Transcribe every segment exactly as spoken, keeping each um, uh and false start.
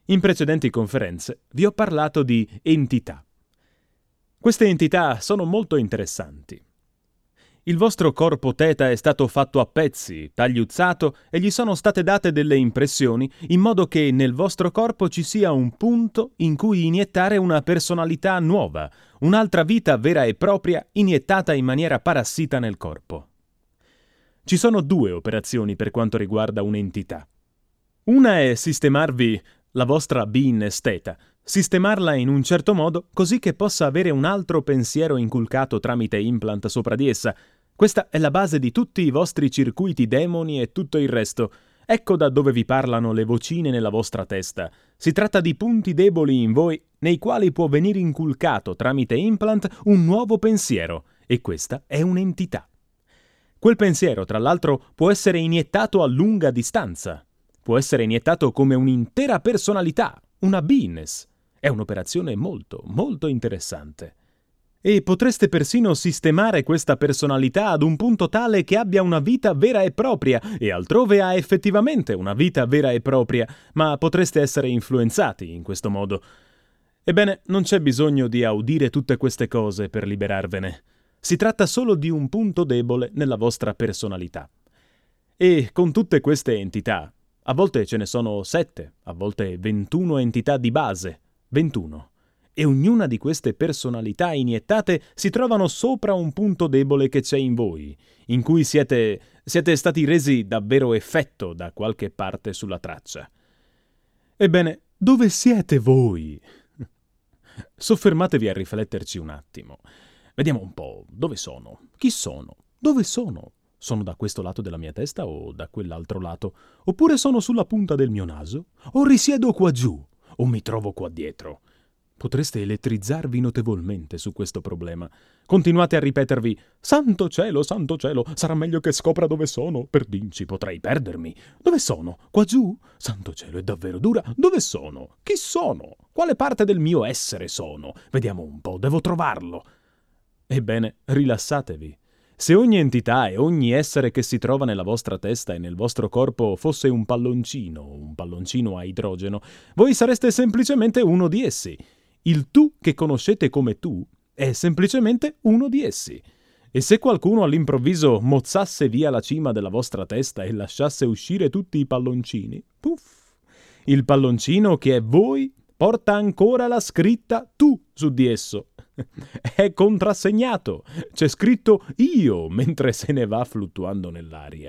In precedenti conferenze vi ho parlato di entità. Queste entità sono molto interessanti. Il vostro corpo teta è stato fatto a pezzi, tagliuzzato e gli sono state date delle impressioni in modo che nel vostro corpo ci sia un punto in cui iniettare una personalità nuova, un'altra vita vera e propria iniettata in maniera parassita nel corpo. Ci sono due operazioni per quanto riguarda un'entità. Una è sistemarvi la vostra beingness theta, sistemarla in un certo modo così che possa avere un altro pensiero inculcato tramite implant sopra di essa. Questa è la base di tutti i vostri circuiti demoni e tutto il resto. Ecco da dove vi parlano le vocine nella vostra testa. Si tratta di punti deboli in voi nei quali può venire inculcato tramite implant un nuovo pensiero, e questa è un'entità. Quel pensiero, tra l'altro, può essere iniettato a lunga distanza. Può essere iniettato come un'intera personalità, una beingness. È un'operazione molto, molto interessante. E potreste persino sistemare questa personalità ad un punto tale che abbia una vita vera e propria, e altrove ha effettivamente una vita vera e propria, ma potreste essere influenzati in questo modo. Ebbene, non c'è bisogno di audire tutte queste cose per liberarvene. Si tratta solo di un punto debole nella vostra personalità. E con tutte queste entità, a volte ce ne sono sette, a volte ventuno entità di base, ventuno. E ognuna di queste personalità iniettate si trovano sopra un punto debole che c'è in voi, in cui siete, siete stati resi davvero effetto da qualche parte sulla traccia. Ebbene, dove siete voi? Soffermatevi a rifletterci un attimo. Vediamo un po', dove sono? Chi sono? Dove sono? Sono da questo lato della mia testa o da quell'altro lato? Oppure sono sulla punta del mio naso? O risiedo qua giù? O mi trovo qua dietro? Potreste elettrizzarvi notevolmente su questo problema. Continuate a ripetervi: «Santo cielo, santo cielo, sarà meglio che scopra dove sono, per dinci potrei perdermi. Dove sono? Qua giù? Santo cielo, è davvero dura. Dove sono? Chi sono? Quale parte del mio essere sono? Vediamo un po', devo trovarlo». Ebbene, rilassatevi. Se ogni entità e ogni essere che si trova nella vostra testa e nel vostro corpo fosse un palloncino, un palloncino a idrogeno, voi sareste semplicemente uno di essi. Il tu che conoscete come tu è semplicemente uno di essi. E se qualcuno all'improvviso mozzasse via la cima della vostra testa e lasciasse uscire tutti i palloncini, puff, il palloncino che è voi porta ancora la scritta tu su di esso. È contrassegnato, c'è scritto io mentre se ne va fluttuando nell'aria.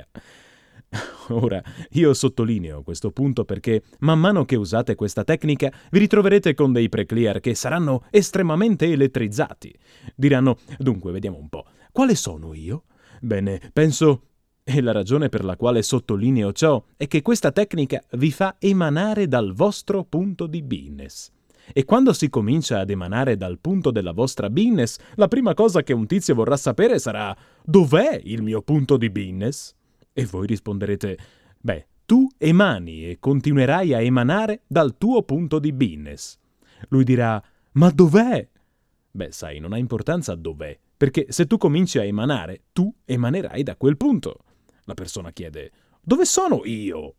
Ora, io sottolineo questo punto perché man mano che usate questa tecnica vi ritroverete con dei preclear che saranno estremamente elettrizzati. Diranno: «Dunque, vediamo un po', quale sono io?» Bene, penso... E la ragione per la quale sottolineo ciò è che questa tecnica vi fa emanare dal vostro punto di beingness. E quando si comincia ad emanare dal punto della vostra beingness, la prima cosa che un tizio vorrà sapere sarà: «Dov'è il mio punto di beingness?» E voi risponderete: «Beh, tu emani e continuerai a emanare dal tuo punto di beingness». Lui dirà: «Ma dov'è?» Beh, sai, non ha importanza dov'è, perché se tu cominci a emanare, tu emanerai da quel punto. La persona chiede: «Dove sono io?»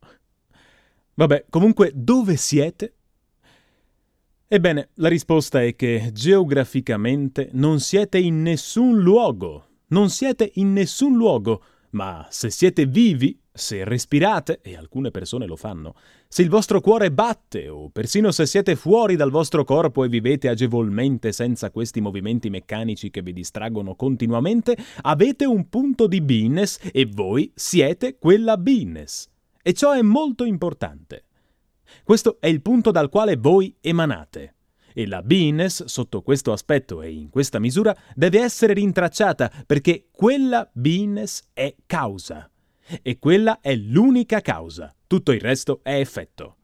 Vabbè, comunque, dove siete? Ebbene, la risposta è che geograficamente non siete in nessun luogo. Non siete in nessun luogo, ma se siete vivi, se respirate, e alcune persone lo fanno, se il vostro cuore batte, o persino se siete fuori dal vostro corpo e vivete agevolmente senza questi movimenti meccanici che vi distraggono continuamente, avete un punto di beingness e voi siete quella beingness. E ciò è molto importante. Questo è il punto dal quale voi emanate. E la beingness, sotto questo aspetto e in questa misura, deve essere rintracciata, perché quella beingness è causa. E quella è l'unica causa. Tutto il resto è effetto.